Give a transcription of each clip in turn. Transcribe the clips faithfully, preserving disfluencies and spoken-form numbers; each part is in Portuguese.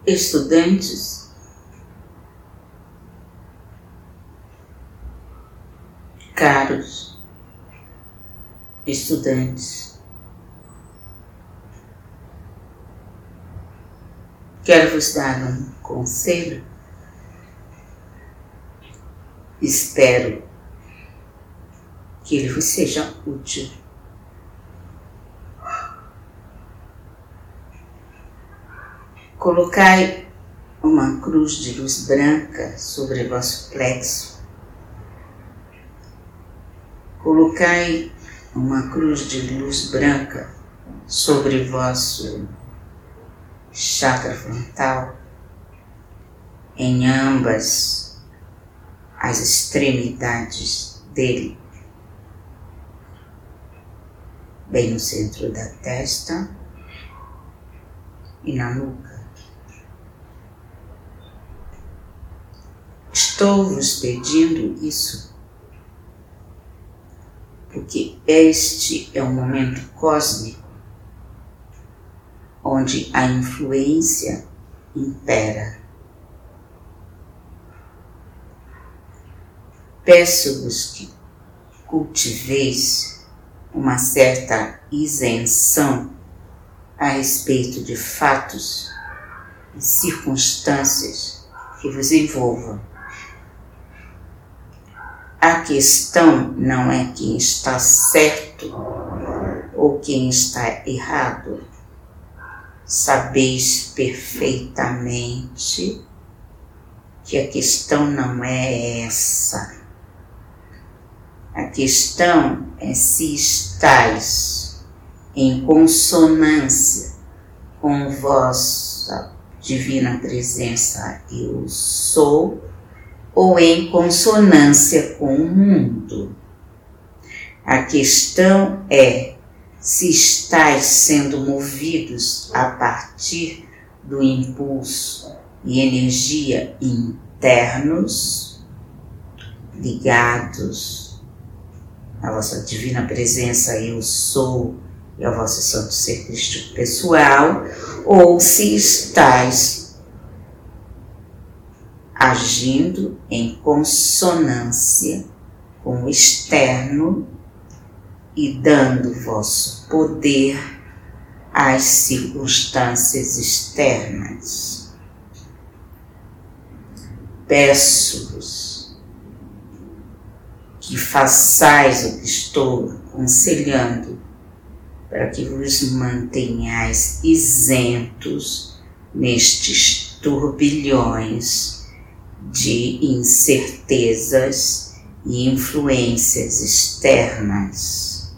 estudantes, caros estudantes, quero vos dar um conselho. Espero que ele vos seja útil. Colocai uma cruz de luz branca sobre vosso plexo. Colocai uma cruz de luz branca sobre vosso chakra frontal, em ambas as extremidades dele, bem no centro da testa e na nuca. Estou vos pedindo isso porque este é um momento cósmico onde a influência impera. Peço-vos que cultiveis uma certa isenção a respeito de fatos e circunstâncias que vos envolvam. A questão não é quem está certo ou quem está errado. Sabeis perfeitamente que a questão não é essa. A questão é se estáis em consonância com vossa divina presença Eu Sou, ou em consonância com o mundo. A questão é se estáis sendo movidos a partir do impulso e energia internos, ligados à vossa divina presença Eu Sou e ao vosso santo ser crístico pessoal, ou se estáis agindo em consonância com o externo e dando vosso poder às circunstâncias externas. Peço-vos que façais o que estou aconselhando para que vos mantenhais isentos nestes turbilhões de incertezas e influências externas.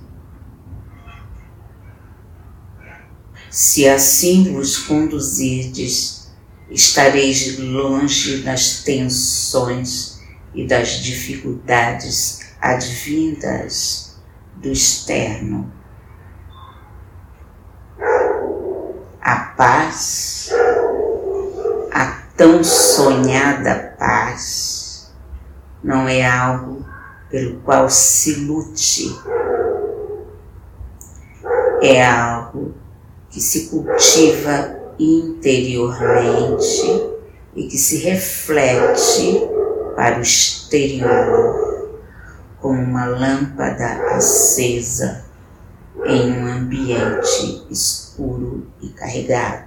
Se assim vos conduzirdes, estareis longe das tensões e das dificuldades advindas do externo. A paz, a tão sonhada paz, não é algo pelo qual se lute, é algo que se cultiva interiormente e que se reflete para o exterior como uma lâmpada acesa em um ambiente escuro e carregado.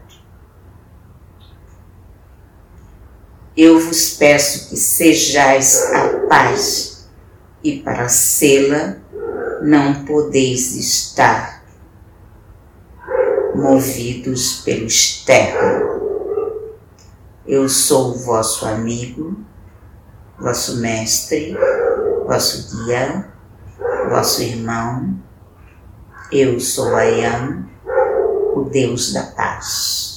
Eu vos peço que sejais a paz, e para sê-la não podeis estar movidos pelo externo. Eu sou o vosso amigo, vosso mestre, vosso guia, vosso irmão. Eu sou Ayam, o Deus da paz.